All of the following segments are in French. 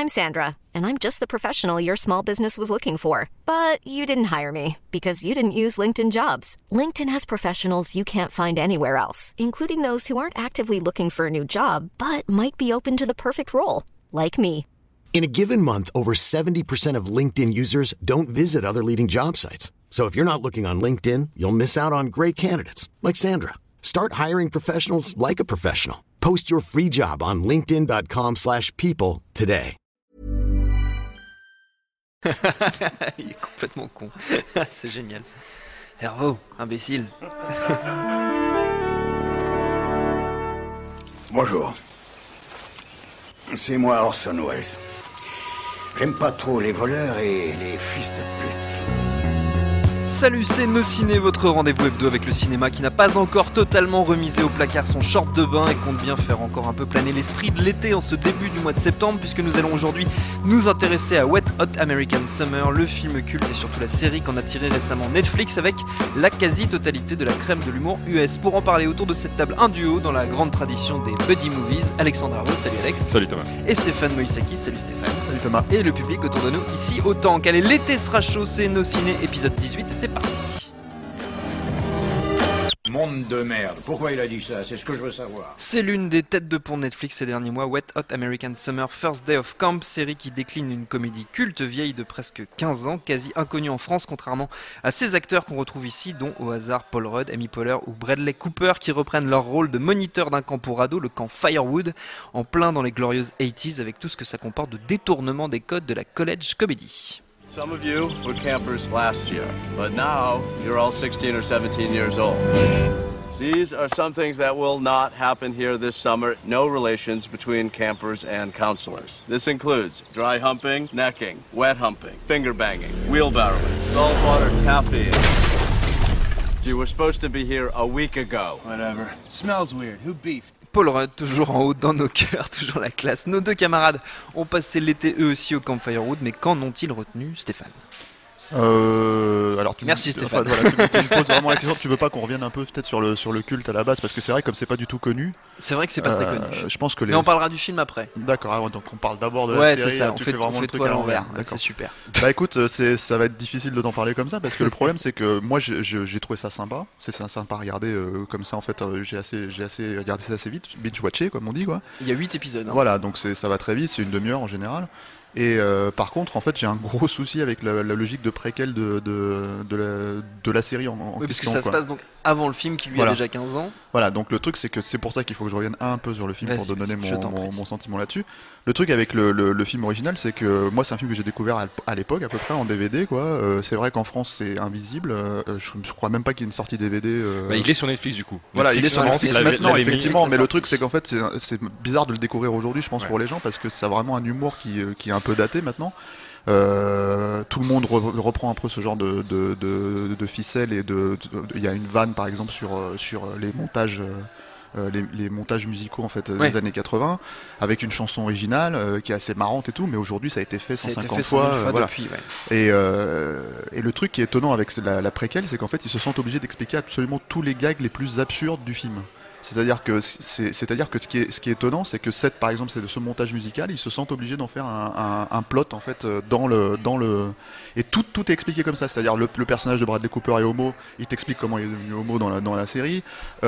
I'm Sandra, and I'm just the professional your small business was looking for. But you didn't hire me because you didn't use LinkedIn Jobs. LinkedIn has professionals you can't find anywhere else, including those who aren't actively looking for a new job, but might be open to the perfect role, like me. In a given month, over 70% of LinkedIn users don't visit other leading job sites. So if you're not looking on LinkedIn, you'll miss out on great candidates like Sandra. Start hiring professionals like a professional. Post your free job on linkedin.com/people today. Il est complètement con. C'est génial. Hervo, imbécile. Bonjour. C'est moi Orson Welles. J'aime pas trop les voleurs et les fils de pute. Salut, c'est Nos Ciné, votre rendez-vous hebdo avec le cinéma qui n'a pas encore totalement remisé au placard son short de bain et compte bien faire encore un peu planer l'esprit de l'été en ce début du mois de septembre, puisque nous allons aujourd'hui nous intéresser à Wet Hot American Summer, le film culte et surtout la série qu'en a tiré récemment Netflix avec la quasi-totalité de la crème de l'humour US. Pour en parler autour de cette table, un duo dans la grande tradition des buddy movies, Alexandre Arnaud, salut Alex. Salut Thomas. Et Stéphane Moïsakis, salut Stéphane. Salut Thomas. Et le public autour de nous ici autant. Qu'allez, l'été sera chaud, c'est Nos Ciné, épisode 18 et c'est parti. Monde de merde. Pourquoi il a dit ça? C'est ce que je veux savoir. C'est l'une des têtes de pont Netflix ces derniers mois, Wet Hot American Summer First Day of Camp, série qui décline une comédie culte vieille de presque 15 ans, quasi inconnue en France, contrairement à ces acteurs qu'on retrouve ici, dont au hasard Paul Rudd, Amy Poehler ou Bradley Cooper, qui reprennent leur rôle de moniteurs d'un camp pour ados, le camp Firewood, en plein dans les glorieuses 80s, avec tout ce que ça comporte de détournement des codes de la college comedy. Some of you were campers last year, but now you're all 16 or 17 years old. These are some things that will not happen here this summer. No relations between campers and counselors. This includes dry humping, necking, wet humping, finger banging, wheelbarrowing, saltwater taffy. You were supposed to be here a week ago. Whatever. Smells weird. Who beefed? Paul Rudd, toujours en haut dans nos cœurs, toujours la classe. Nos deux camarades ont passé l'été eux aussi au Camp Firewood, mais qu'en ont-ils retenu, Stéphane ? Alors Merci Stéphane. Voilà, tu me poses vraiment la question. Tu veux pas qu'on revienne un peu peut-être sur le culte à la base, parce que c'est vrai, comme c'est pas du tout connu. C'est vrai que c'est pas très connu. Je pense que mais on parlera du film après. D'accord, donc on parle d'abord de la série. C'est ça. Tu fais vraiment on le fait truc tout à à l'envers. D'accord. C'est super. Bah écoute, ça va être difficile de t'en parler comme ça, parce que le problème c'est que moi j'ai trouvé ça sympa. C'est sympa à regarder comme ça en fait. J'ai assez regardé ça assez vite, binge-watché comme on dit quoi. Il y a 8 épisodes. Hein. Voilà, donc ça va très vite, c'est une demi-heure en général. Et par contre, en fait, j'ai un gros souci avec la logique de préquel de la série en oui, question. Parce que ça se passe donc avant le film qui lui a déjà 15 ans. Voilà, donc le truc c'est que c'est pour ça qu'il faut que je revienne un peu sur le film. Vas-y, pour te donner mon mon sentiment là-dessus. Le truc avec le film original, c'est que moi c'est un film que j'ai découvert à l'époque à peu près en DVD quoi. C'est vrai qu'en France c'est invisible. Je crois même pas qu'il y ait une sortie DVD. Il est sur Netflix du coup. Voilà, Netflix, il est sur Netflix maintenant effectivement. Mais le truc sorti. c'est qu'en fait c'est bizarre de le découvrir aujourd'hui, je pense pour les gens, parce que ça a vraiment un humour qui est un peu daté maintenant. Tout le monde reprend un peu ce genre de ficelle et il y a une vanne par exemple sur les montages. Les montages musicaux en fait des années 80 avec une chanson originale qui est assez marrante et tout, mais aujourd'hui ça a été fait 150 fois, voilà. Depuis, et le truc qui est étonnant avec la préquelle, c'est qu'en fait ils se sentent obligés d'expliquer absolument tous les gags les plus absurdes du film. C'est-à-dire que ce qui est étonnant, c'est que par exemple, c'est de ce montage musical, ils se sentent obligés d'en faire un plot en fait dans le et tout est expliqué comme ça. C'est-à-dire le personnage de Bradley Cooper est homo, il t'explique comment il est devenu homo dans la série.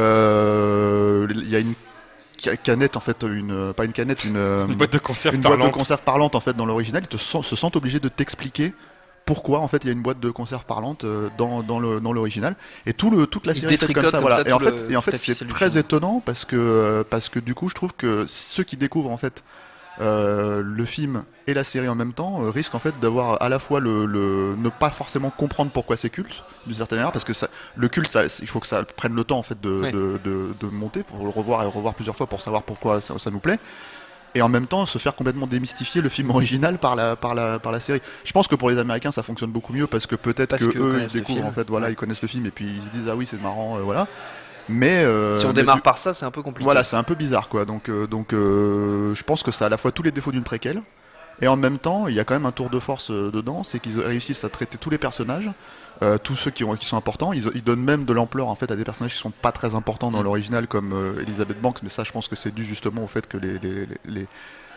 Il y a une canette en fait, une boîte de conserve parlante. Boîte de conserve parlante en fait dans l'original, ils se sentent obligés de t'expliquer pourquoi en fait il y a une boîte de conserve parlante dans l'original, et toute la série est faite comme ça, voilà. Et en fait c'est très étonnant parce que du coup je trouve que ceux qui découvrent en fait le film et la série en même temps risquent en fait d'avoir à la fois ne pas forcément comprendre pourquoi c'est culte d'une certaine manière, parce que le culte il faut que ça prenne le temps en fait de monter, pour le revoir et revoir plusieurs fois pour savoir pourquoi ça nous plaît. Et en même temps se faire complètement démystifier le film original par la série. Je pense que pour les Américains ça fonctionne beaucoup mieux, parce que peut-être que eux ils découvrent en fait, voilà, ils connaissent le film et puis ils se disent ah oui c'est marrant, voilà. Mais si on démarre par ça, c'est un peu compliqué. Voilà, c'est un peu bizarre quoi. Donc je pense que ça a à la fois tous les défauts d'une préquelle, et en même temps il y a quand même un tour de force dedans, c'est qu'ils réussissent à traiter tous les personnages. Tous ceux qui sont importants, ils donnent même de l'ampleur en fait à des personnages qui sont pas très importants dans l'original, comme Elizabeth Banks, mais ça je pense que c'est dû justement au fait que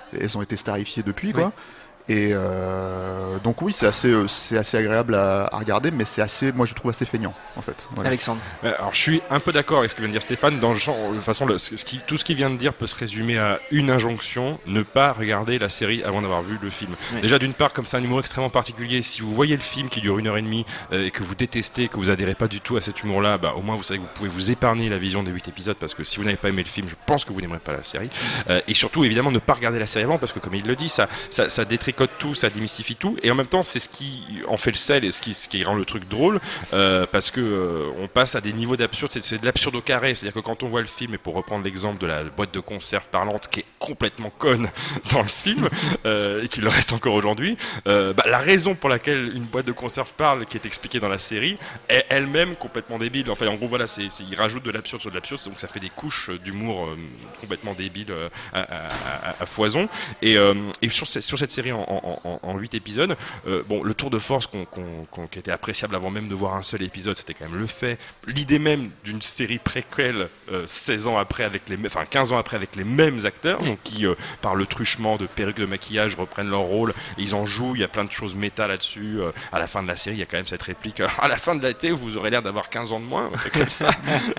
elles ont été starifiées depuis, quoi. Et donc oui, c'est assez agréable à regarder, mais moi je trouve assez feignant en fait. Voilà. Alexandre. Alors je suis un peu d'accord avec ce que vient de dire Stéphane. Dans le genre, de toute façon, tout ce qu'il vient de dire peut se résumer à une injonction: ne pas regarder la série avant d'avoir vu le film. Oui. Déjà d'une part, comme c'est un humour extrêmement particulier, si vous voyez le film qui dure 1h30 et que vous détestez, que vous adhérez pas du tout à cet humour-là, au moins vous savez que vous pouvez vous épargner la vision des 8 épisodes, parce que si vous n'avez pas aimé le film, je pense que vous n'aimerez pas la série. Et surtout évidemment ne pas regarder la série avant, parce que comme il le dit, ça détricote tout, ça démystifie tout, et en même temps c'est ce qui en fait le sel et ce qui rend le truc drôle, parce que on passe à des niveaux d'absurde, c'est de l'absurde au carré, c'est-à-dire que quand on voit le film, et pour reprendre l'exemple de la boîte de conserve parlante qui est complètement conne dans le film et qui le reste encore aujourd'hui, la raison pour laquelle une boîte de conserve parle, qui est expliquée dans la série, est elle-même complètement débile. Enfin en gros voilà, il rajoute de l'absurde sur de l'absurde, donc ça fait des couches d'humour complètement débiles à foison, et sur cette série en 8 épisodes, le tour de force qui était appréciable avant même de voir un seul épisode, c'était quand même le fait, l'idée même d'une série préquelle 15 ans après avec les mêmes acteurs, donc qui par le truchement de perruques de maquillage reprennent leur rôle, et ils en jouent, il y a plein de choses méta là-dessus. À la fin de la série, il y a quand même cette réplique: à la fin de l'été, vous aurez l'air d'avoir 15 ans de moins, comme ça.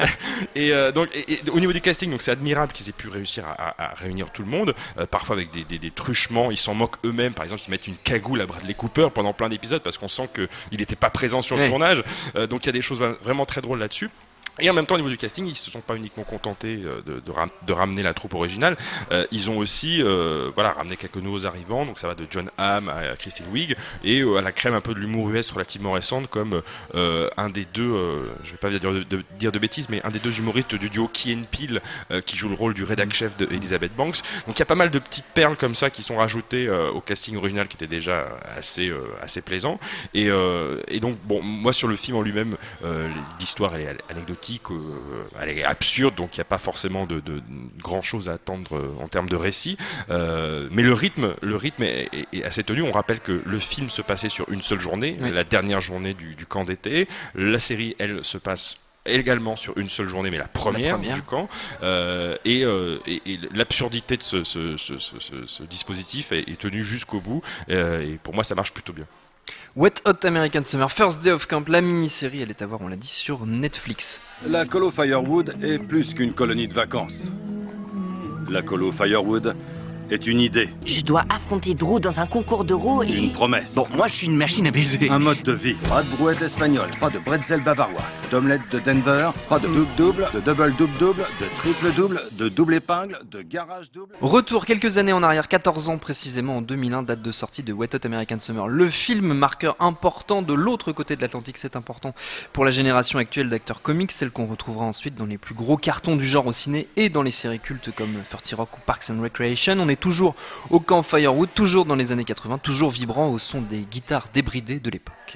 et au niveau du casting, donc c'est admirable qu'ils aient pu réussir à réunir tout le monde, parfois avec des truchements, ils s'en moquent eux-mêmes, par exemple ils mettent une cagoule à Bradley Cooper pendant plein d'épisodes parce qu'on sent qu'il n'était pas présent sur le tournage, donc il y a des choses vraiment très drôles là-dessus. Et en même temps, au niveau du casting, ils se sont pas uniquement contentés de ramener la troupe originale. Ils ont aussi, ramené quelques nouveaux arrivants. Donc ça va de John Hamm à Kristen Wiig, et à la crème un peu de l'humour US relativement récente, comme un des deux, je vais pas dire de bêtises, mais un des deux humoristes du duo Key & Peele, qui joue le rôle du rédac chef de Elizabeth Banks. Donc il y a pas mal de petites perles comme ça qui sont rajoutées au casting original, qui était déjà assez plaisant. Et donc moi sur le film en lui-même, l'histoire elle est anecdotique. Elle est absurde, donc il n'y a pas forcément de grand chose à attendre en termes de récit, mais le rythme est assez tenu. On rappelle que le film se passait sur une seule journée, la dernière journée du camp d'été. La série, elle, se passe également sur une seule journée, mais la première. Du camp, et l'absurdité de ce dispositif est tenue jusqu'au bout, et pour moi ça marche plutôt bien. Wet Hot American Summer, First Day of Camp, la mini-série, elle est à voir, on l'a dit, sur Netflix. La colo Firewood est plus qu'une colonie de vacances. La colo Firewood est une idée. Je dois affronter Drew dans un concours d'euros et... Une promesse. Bon, moi je suis une machine à baiser. Un mode de vie. Pas de brouette espagnole, pas de bretzel bavarois, d'omelette de Denver, pas de double-double, de double-double-double, de triple-double, de double épingle, de garage double... Retour quelques années en arrière, 14 ans précisément, en 2001, date de sortie de Wet Hot American Summer. Le film marqueur important de l'autre côté de l'Atlantique, c'est important pour la génération actuelle d'acteurs comiques, celle qu'on retrouvera ensuite dans les plus gros cartons du genre au ciné et dans les séries cultes comme 30 Rock ou Parks and Recreation. On est toujours au camp Firewood, toujours dans les années 80, toujours vibrant au son des guitares débridées de l'époque.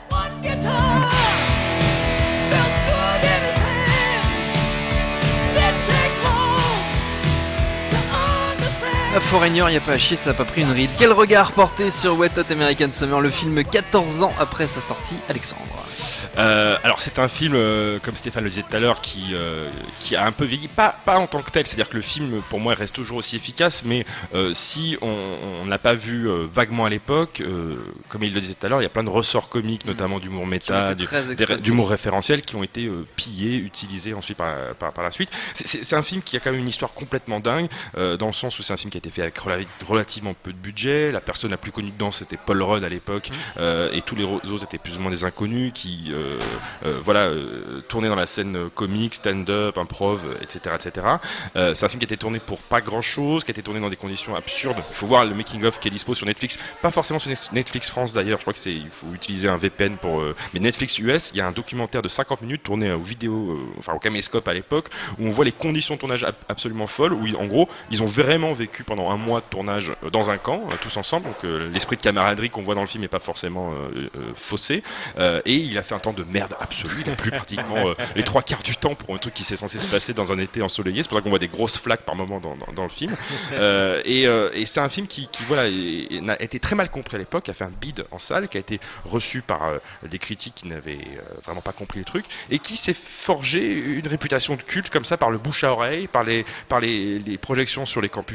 A Foreigner, il n'y a pas à chier, ça n'a pas pris une ride. Quel regard porté sur Wet Hot American Summer, le film 14 ans après sa sortie, Alexandre? Alors c'est un film, comme Stéphane le disait tout à l'heure, qui a un peu vieilli, pas en tant que tel, c'est-à-dire que le film pour moi reste toujours aussi efficace, mais si on n'a pas vu vaguement à l'époque, comme il le disait tout à l'heure, il y a plein de ressorts comiques, notamment d'humour méta, d'humour référentiel, qui ont été pillés, utilisés ensuite par la suite. C'est un film qui a quand même une histoire complètement dingue, dans le sens où c'est un film qui a été fait avec relativement peu de budget. La personne la plus connue dedans c'était Paul Rudd à l'époque, et tous les autres étaient plus ou moins des inconnus qui tournaient dans la scène comique, stand-up, improv, etc. C'est un film qui a été tourné pour pas grand chose, qui a été tourné dans des conditions absurdes. Il faut voir le making of qui est dispo sur Netflix, pas forcément sur Netflix France d'ailleurs, je crois que il faut utiliser un VPN pour mais Netflix US, il y a un documentaire de 50 minutes tourné au caméscope à l'époque, où on voit les conditions de tournage absolument folles, où en gros ils ont vraiment vécu pendant un mois de tournage dans un camp, tous ensemble, donc l'esprit de camaraderie qu'on voit dans le film n'est pas forcément faussé, et il a fait un temps de merde absolue, il a plu pratiquement les 3/4 du temps pour un truc qui s'est censé se passer dans un été ensoleillé, c'est pour ça qu'on voit des grosses flaques par moment dans le film, et c'est un film qui a été très mal compris à l'époque, qui a fait un bide en salle, qui a été reçu par des critiques qui n'avaient vraiment pas compris le truc, et qui s'est forgé une réputation de culte comme ça par le bouche à oreille, par les projections sur les campus américains,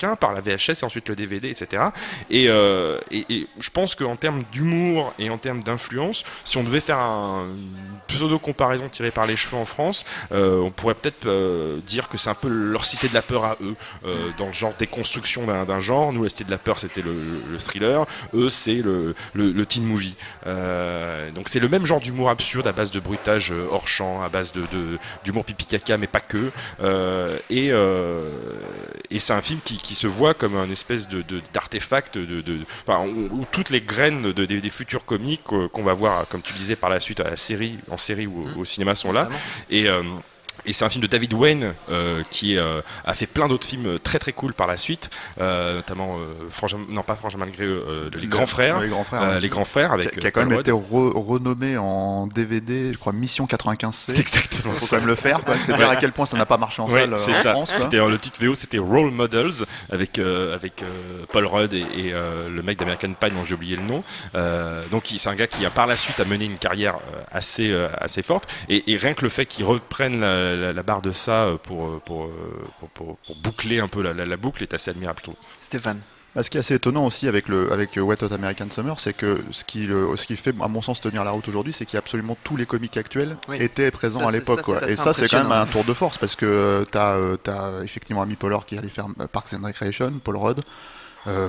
américain, par la VHS et ensuite le DVD, etc. Et je pense qu'en termes d'humour et en termes d'influence, si on devait faire une pseudo-comparaison tirée par les cheveux en France, on pourrait peut-être dire que c'est un peu leur cité de la peur à eux, dans le genre déconstruction d'un genre. Nous, la cité de la peur, c'était le thriller. Eux, c'est le teen movie. Donc c'est le même genre d'humour absurde à base de bruitage hors champ, à base d'humour pipi caca, mais pas que. Et c'est un film qui se voit comme un espèce d'artefact où toutes les graines des futurs comiques qu'on va voir, comme tu disais, par la suite en série ou au cinéma sont là. Et c'est un film de David Wayne qui a fait plein d'autres films très très cool par la suite, notamment pas Frangin malgré eux, les Grands Frères, les Grands Frères avec qui a quand même été renommé en DVD, je crois Mission 95C. C'est exactement faut ça. quand même le faire, quoi. C'est dire à quel point ça n'a pas marché en salle en France. Quoi. C'était le titre VO, c'était Role Models avec Paul Rudd et le mec d'American Pie dont j'ai oublié le nom. Donc c'est un gars qui a par la suite mené une carrière assez forte et rien que le fait qu'il reprenne la barre de ça pour boucler un peu la boucle est assez admirable, je trouve. Stéphane. Ce qui est assez étonnant aussi avec Wet Hot American Summer, c'est que ce qui fait, à mon sens, tenir la route aujourd'hui, c'est qu'il y a absolument tous les comiques actuels étaient présents à l'époque. Et ça, c'est quand même un tour de force, parce que t'as effectivement Amy Poehler qui allait faire Parks and Recreation, Paul Rudd. La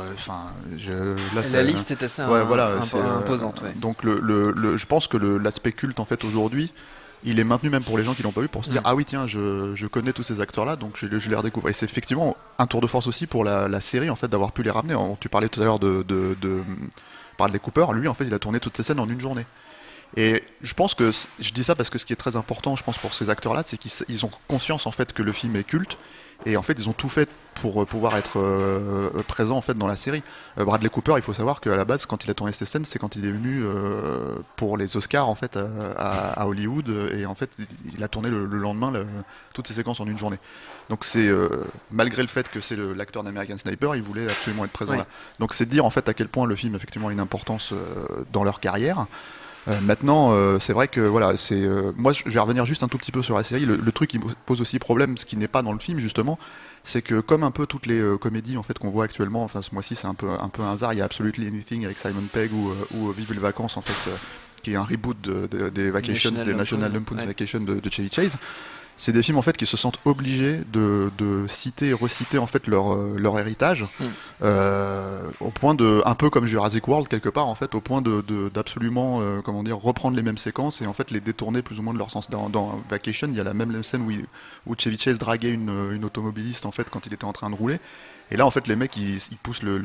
liste est assez imposante. Donc je pense que l'aspect culte en fait aujourd'hui, il est maintenu même pour les gens qui l'ont pas vu, pour se dire ah oui tiens je connais tous ces acteurs là, donc je les redécouvre. Et c'est effectivement un tour de force aussi pour la série en fait d'avoir pu les ramener. Tu parlais tout à l'heure de Bradley Cooper, lui en fait il a tourné toutes ces scènes en une journée. Et je pense que je dis ça parce que ce qui est très important, je pense, pour ces acteurs-là, c'est qu'ils ont conscience en fait que le film est culte, et en fait ils ont tout fait pour pouvoir être présent en fait dans la série. Bradley Cooper, il faut savoir qu'à la base, quand il a tourné ces scènes, c'est quand il est venu pour les Oscars en fait à Hollywood, et en fait il a tourné le lendemain toutes ces séquences en une journée. Donc c'est malgré le fait que c'est l'acteur d'American Sniper, il voulait absolument être présent là. Donc c'est dire en fait à quel point le film effectivement a une importance dans leur carrière. Maintenant, c'est vrai que voilà, moi je vais revenir juste un tout petit peu sur la série. Le truc qui pose aussi problème, ce qui n'est pas dans le film justement, c'est que comme un peu toutes les comédies en fait qu'on voit actuellement, enfin ce mois-ci c'est un peu un hasard. Il y a Absolutely Anything avec Simon Pegg ou Vive les vacances en fait, qui est un reboot des Vacations, des National Lampoon's Vacation de Chevy Chase. C'est des films en fait qui se sentent obligés de citer et reciter en fait leur héritage, au point de, un peu comme Jurassic World quelque part en fait, au point d'absolument reprendre les mêmes séquences et en fait les détourner plus ou moins de leur sens. Dans Vacation, il y a la même scène où Chevy Chase draguait une automobiliste en fait quand il était en train de rouler. Et là, en fait, les mecs, ils poussent le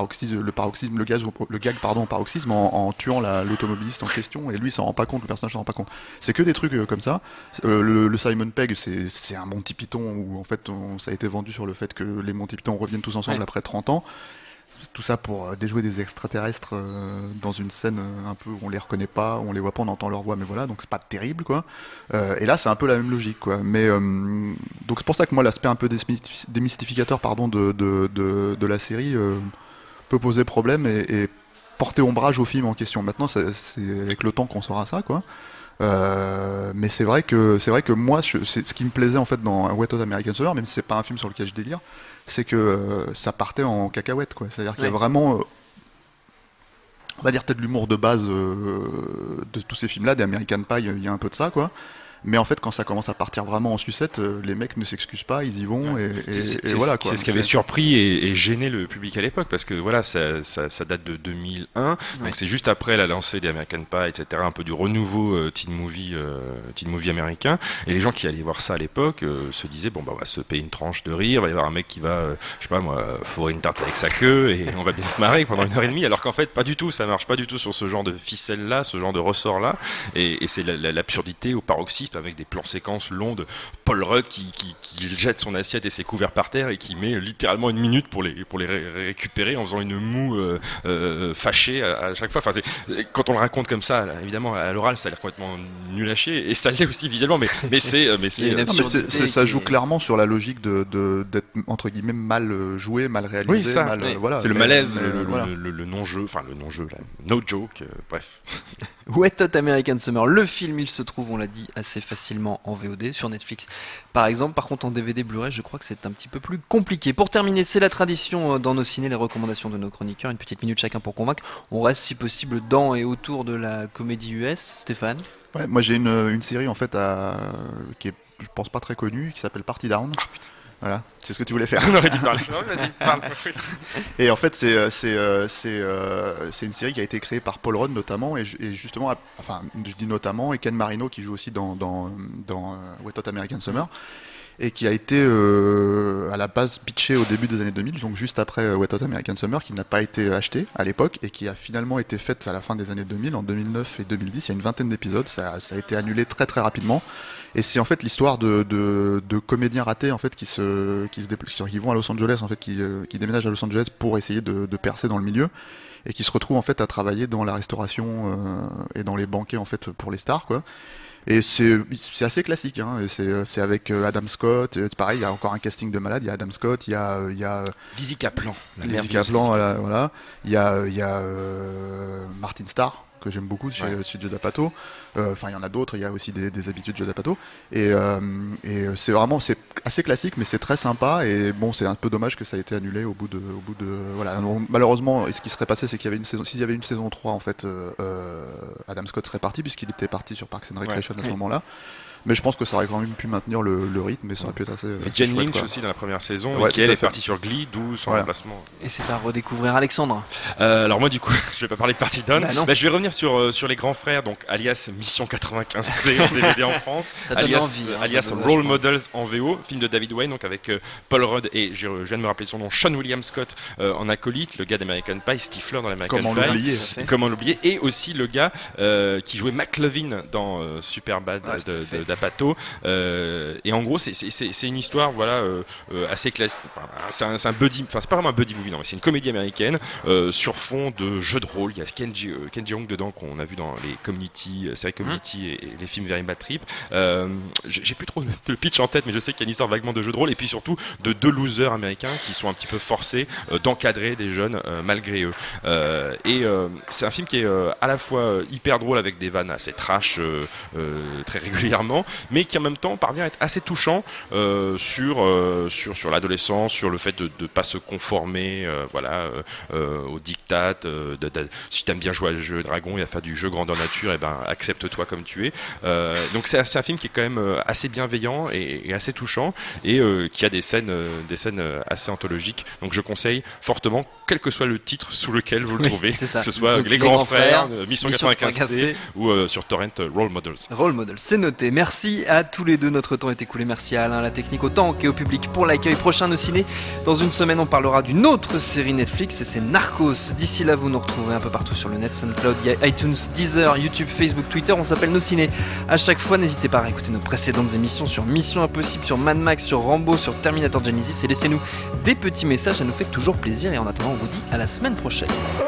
gag au paroxysme en tuant l'automobiliste en question, et lui, il s'en rend pas compte, le personnage s'en rend pas compte. C'est que des trucs comme ça. Le Simon Pegg, c'est un Monty Python où, en fait, ça a été vendu sur le fait que les Monty Python reviennent tous ensemble après 30 ans. Tout ça pour déjouer des extraterrestres dans une scène un peu où on les reconnaît pas, où on les voit pas, on entend leur voix, mais voilà, donc c'est pas terrible quoi. Et là c'est un peu la même logique quoi. Mais donc c'est pour ça que moi l'aspect un peu démystificateur de la série peut poser problème et porter ombrage au film en question. Maintenant c'est avec le temps qu'on saura ça quoi. Mais c'est vrai que moi c'est ce qui me plaisait en fait dans Wet Hot American Summer, même si c'est pas un film sur lequel je délire, c'est que ça partait en cacahuète quoi. C'est-à-dire qu'il y a vraiment on va dire peut-être l'humour de base de tous ces films là, des American Pie, il y a un peu de ça quoi. Mais en fait, quand ça commence à partir vraiment en sucette, les mecs ne s'excusent pas, ils y vont et voilà quoi. C'est ce qui avait surpris et gêné le public à l'époque, parce que voilà, ça date de 2001, donc c'est juste après la lancée des American Pie, etc., un peu du renouveau teen movie américain. Et les gens qui allaient voir ça à l'époque se disaient bon bah on va se payer une tranche de rire, il va y avoir un mec qui va, je sais pas moi, fourrer une tarte avec sa queue et on va bien se marrer pendant 1h30, alors qu'en fait pas du tout, ça marche pas du tout sur ce genre de ficelle là, ce genre de ressort là, et c'est l'absurdité au paroxysme, avec des plans séquences longs de Paul Rudd qui jette son assiette et ses couverts par terre et qui met littéralement 1 minute pour les récupérer en faisant une moue fâchée à chaque fois. Enfin, quand on le raconte comme ça, là, évidemment à l'oral ça a l'air complètement nul à chier, et ça l'est aussi visuellement, mais ça joue clairement sur la logique d'être entre guillemets mal joué, mal réalisé. Oui, ça, voilà. C'est le malaise, le non-jeu, enfin le non-jeu, là, no joke, bref. Wet Hot American Summer, le film, il se trouve, on l'a dit, assez facilement en VOD sur Netflix par exemple. Par contre en DVD Blu-ray, je crois que c'est un petit peu plus compliqué. Pour terminer, c'est la tradition dans nos ciné, les recommandations de nos chroniqueurs, une petite minute chacun pour convaincre. On reste si possible dans et autour de la comédie US. Stéphane? Ouais, moi j'ai une série en fait qui est, je pense, pas très connue, qui s'appelle Party Down. Voilà, c'est ce que tu voulais faire. On aurait dû parler. Non, vas-y, parle. Et en fait, c'est une série qui a été créée par Paul Rudd notamment, et justement, enfin, je dis notamment, et Ken Marino qui joue aussi dans Wet Hot American Summer, et qui a été à la base pitché au début des années 2000, donc juste après Wet Hot American Summer, qui n'a pas été acheté à l'époque, et qui a finalement été faite à la fin des années 2000, en 2009 et 2010. Il y a une vingtaine d'épisodes, ça a été annulé très très rapidement. Et c'est en fait l'histoire de comédiens ratés en fait qui vont à Los Angeles, en fait, qui déménagent à Los Angeles pour essayer de percer dans le milieu, et qui se retrouvent en fait à travailler dans la restauration et dans les banquets en fait pour les stars, quoi. Et c'est assez classique, hein. Et c'est avec Adam Scott. Pareil, il y a encore un casting de malade. Il y a Adam Scott, il y a Lizzie Kaplan, voilà. Il y a Martin Starr, que j'aime beaucoup chez Judd Apatow. Enfin, il y en a d'autres. Il y a aussi des habitudes de Judd Apatow. Et c'est assez classique, mais c'est très sympa. Et bon, c'est un peu dommage que ça ait été annulé au bout de voilà. Donc, malheureusement, ce qui serait passé, c'est qu'il y avait une saison. S'il y avait une saison 3, en fait, Adam Scott serait parti, puisqu'il était parti sur Parks and Recreation à ce moment-là. Mais je pense que ça aurait quand même pu maintenir le rythme, et ça aurait pu être assez. Et Jane Lynch quoi. Aussi dans la première saison, qui elle est partie sur Glee, d'où son remplacement. Et c'est à redécouvrir. Alexandre. Alors moi du coup, je vais pas parler de Party Down. Je vais revenir sur les grands frères, donc alias Mission 95C en DVD en France, alias Role Models en VO, film de David Wayne, donc avec Paul Rudd et je viens de me rappeler son nom, Sean William Scott en acolyte, le gars d'American Pie, Stifler dans l'American Pie. Comment l'oublier. Et aussi le gars qui jouait McLovin dans Superbad d'Apatow, et en gros c'est une histoire assez classique. C'est un buddy, enfin c'est pas vraiment un buddy movie, non, mais c'est une comédie américaine sur fond de jeux de rôle. Il y a Kenji Young dedans qu'on a vu dans les séries Community et les films Very Bad Trip. J'ai plus trop le pitch en tête, mais je sais qu'il y a une histoire vaguement de jeux de rôle, et puis surtout de deux losers américains qui sont un petit peu forcés d'encadrer des jeunes malgré eux. C'est un film qui est à la fois hyper drôle avec des vannes assez trash très régulièrement, mais qui en même temps parvient à être assez touchant sur l'adolescence, sur le fait de ne pas se conformer au diktat, si t'aimes bien jouer à jeu dragon et à faire du jeu grandeur nature, accepte-toi comme tu es. Donc c'est un film qui est quand même assez bienveillant et assez touchant, et qui a des scènes assez anthologiques. Donc je conseille fortement, quel que soit le titre sous lequel vous le trouvez, que ce soit donc, les grands frères, Mission 95C ou sur Torrent Role Models. Role Models, c'est noté. Merci à tous les deux, notre temps est écoulé. Merci à Alain, à la technique, autant qu'au public pour l'accueil. Prochain Nos Ciné, dans une semaine on parlera d'une autre série Netflix, et c'est Narcos. D'ici là, vous nous retrouverez un peu partout sur le net, SoundCloud, iTunes, Deezer, YouTube, Facebook, Twitter. On s'appelle Nos Ciné à chaque fois. N'hésitez pas à écouter nos précédentes émissions sur Mission Impossible, sur Mad Max, sur Rambo, sur Terminator Genesis, et laissez-nous des petits messages, ça nous fait toujours plaisir. Et en attendant, on vous dit à la semaine prochaine.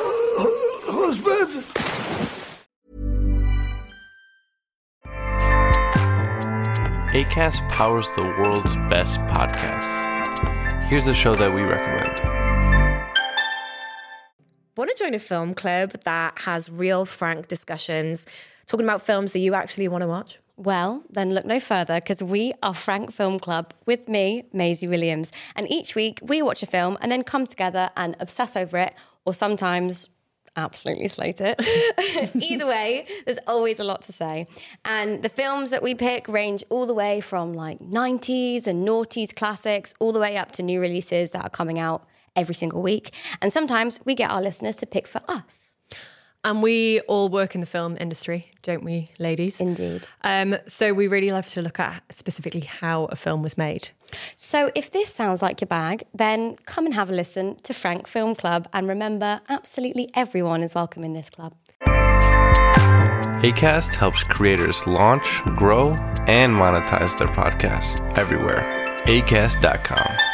Acast powers the world's best podcasts. Here's a show that we recommend. Want to join a film club that has real, frank discussions, talking about films that you actually want to watch? Well, then look no further, because we are Frank Film Club with me, Maisie Williams. And each week we watch a film and then come together and obsess over it, or sometimes absolutely slate it. Either way, there's always a lot to say. And the films that we pick range all the way from like 90s and noughties classics all the way up to new releases that are coming out every single week. And sometimes we get our listeners to pick for us. And we all work in the film industry, don't we, ladies? Indeed. So we really love to look at specifically how a film was made. So if this sounds like your bag, then come and have a listen to Frank Film Club. And remember, absolutely everyone is welcome in this club. Acast helps creators launch, grow, and monetize their podcasts everywhere. Acast.com.